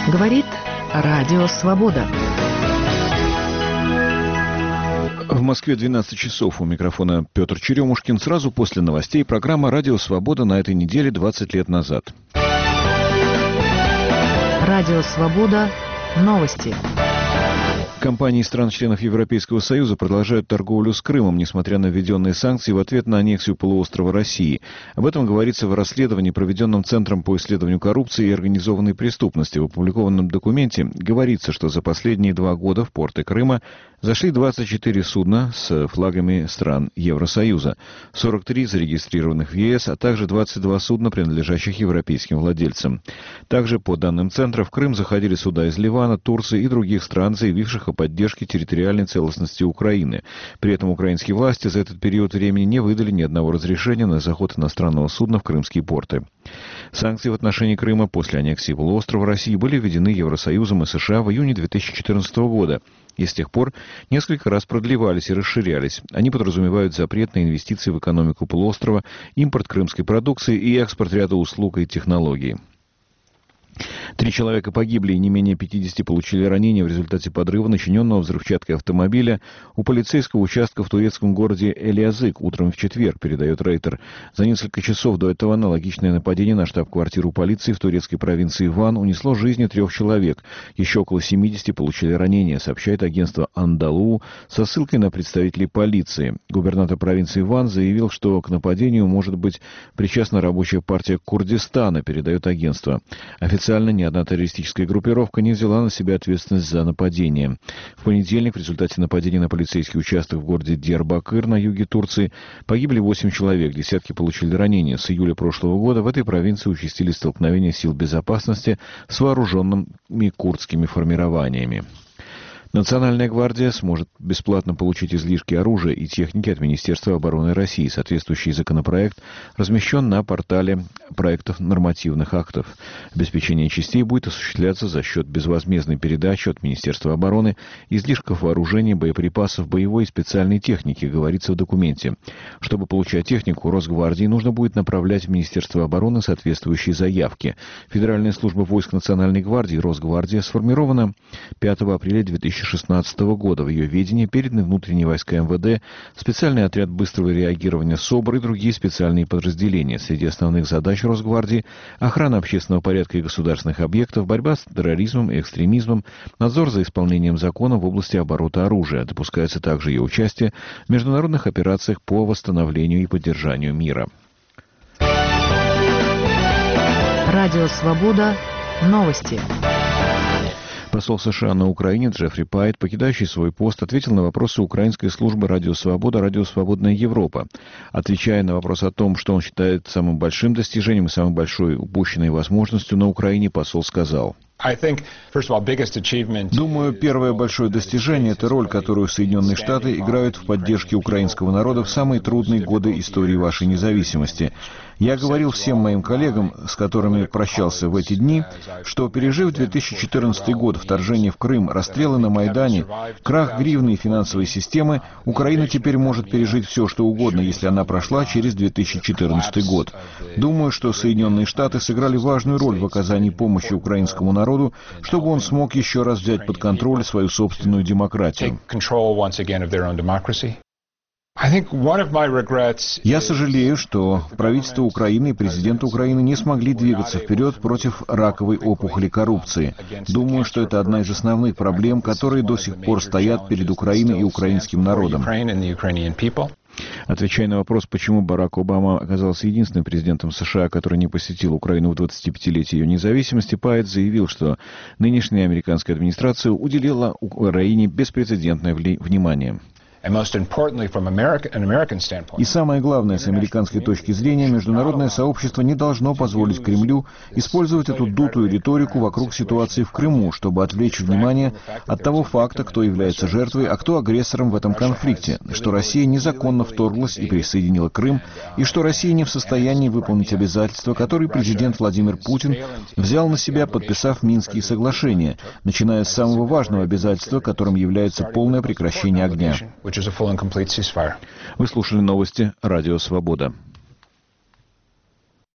Говорит Радио Свобода. В Москве 12 часов. У микрофона Петр Черемушкин. Сразу после новостей программа «Радио Свобода» на этой неделе 20 лет назад. Радио Свобода. Новости. Компании стран-членов Европейского Союза продолжают торговлю с Крымом, несмотря на введенные санкции в ответ на аннексию полуострова России. Об этом говорится в расследовании, проведенном Центром по исследованию коррупции и организованной преступности. В опубликованном документе говорится, что за последние 2 года в порты Крыма зашли 24 судна с флагами стран Евросоюза, 43 зарегистрированных в ЕС, а также 22 судна, принадлежащих европейским владельцам. Также, по данным Центра, в Крым заходили суда из Ливана, Турции и других стран, заявивших о поддержке территориальной целостности Украины. При этом украинские власти за этот период времени не выдали ни одного разрешения на заход иностранного судна в крымские порты. Санкции в отношении Крыма после аннексии полуострова России были введены Евросоюзом и США в июне 2014 года. И с тех пор несколько раз продлевались и расширялись. Они подразумевают запрет на инвестиции в экономику полуострова, импорт крымской продукции и экспорт ряда услуг и технологий. 3 человека погибли и не менее 50 получили ранения в результате подрыва, начиненного взрывчаткой автомобиля у полицейского участка в турецком городе Элиазык утром в четверг, передает Рейтер. За несколько часов до этого аналогичное нападение на штаб-квартиру полиции в турецкой провинции Ван унесло жизни 3 человек. Еще около 70 получили ранения, сообщает агентство Андалу со ссылкой на представителей полиции. Губернатор провинции Ван заявил, что к нападению может быть причастна рабочая партия Курдистана, передает агентство. Официально ни одна террористическая группировка не взяла на себя ответственность за нападение. В понедельник в результате нападения на полицейский участок в городе Диярбакыр на юге Турции погибли 8 человек, десятки получили ранения. С июля прошлого года в этой провинции участились столкновения сил безопасности с вооруженными курдскими формированиями. Национальная гвардия сможет бесплатно получить излишки оружия и техники от Министерства обороны России. Соответствующий законопроект размещен на портале проектов нормативных актов. Обеспечение частей будет осуществляться за счет безвозмездной передачи от Министерства обороны излишков вооружения, боеприпасов, боевой и специальной техники, говорится в документе. Чтобы получать технику, Росгвардии нужно будет направлять в Министерство обороны соответствующие заявки. Федеральная служба войск Национальной гвардии, Росгвардия, сформирована 5 апреля 2016 года. В ее ведении переданы внутренние войска МВД, специальный отряд быстрого реагирования СОБР и другие специальные подразделения. Среди основных задач Росгвардии – охрана общественного порядка и государственных объектов, борьба с терроризмом и экстремизмом, надзор за исполнением закона в области оборота оружия. Допускается также ее участие в международных операциях по восстановлению и поддержанию мира. Радио Свобода. Новости. Посол США на Украине Джеффри Пайт, покидающий свой пост, ответил на вопросы украинской службы «Радио Свобода», «Радио Свободная Европа». Отвечая на вопрос о том, что он считает самым большим достижением и самой большой упущенной возможностью на Украине, посол сказал: Думаю, первое большое достижение – это роль, которую Соединенные Штаты играют в поддержке украинского народа в самые трудные годы истории вашей независимости. Я говорил всем моим коллегам, с которыми прощался в эти дни, что, пережив 2014 год, вторжение в Крым, расстрелы на Майдане, крах гривны и финансовой системы, Украина теперь может пережить все, что угодно, если она прошла через 2014 год. Думаю, что Соединенные Штаты сыграли важную роль в оказании помощи украинскому народу, чтобы он смог еще раз взять под контроль свою собственную демократию. Я сожалею, что правительство Украины и президент Украины не смогли двигаться вперед против раковой опухоли коррупции. Думаю, что это одна из основных проблем, которые до сих пор стоят перед Украиной и украинским народом. Отвечая на вопрос, почему Барак Обама оказался единственным президентом США, который не посетил Украину в 25-летие ее независимости, Пайт заявил, что нынешняя американская администрация уделила Украине беспрецедентное внимание. И самое главное, с американской точки зрения, международное сообщество не должно позволить Кремлю использовать эту дутую риторику вокруг ситуации в Крыму, чтобы отвлечь внимание от того факта, кто является жертвой, а кто агрессором в этом конфликте, что Россия незаконно вторглась и присоединила Крым, и что Россия не в состоянии выполнить обязательства, которые президент Владимир Путин взял на себя, подписав Минские соглашения, начиная с самого важного обязательства, которым является полное прекращение огня. Вы слушали новости «Радио Свобода».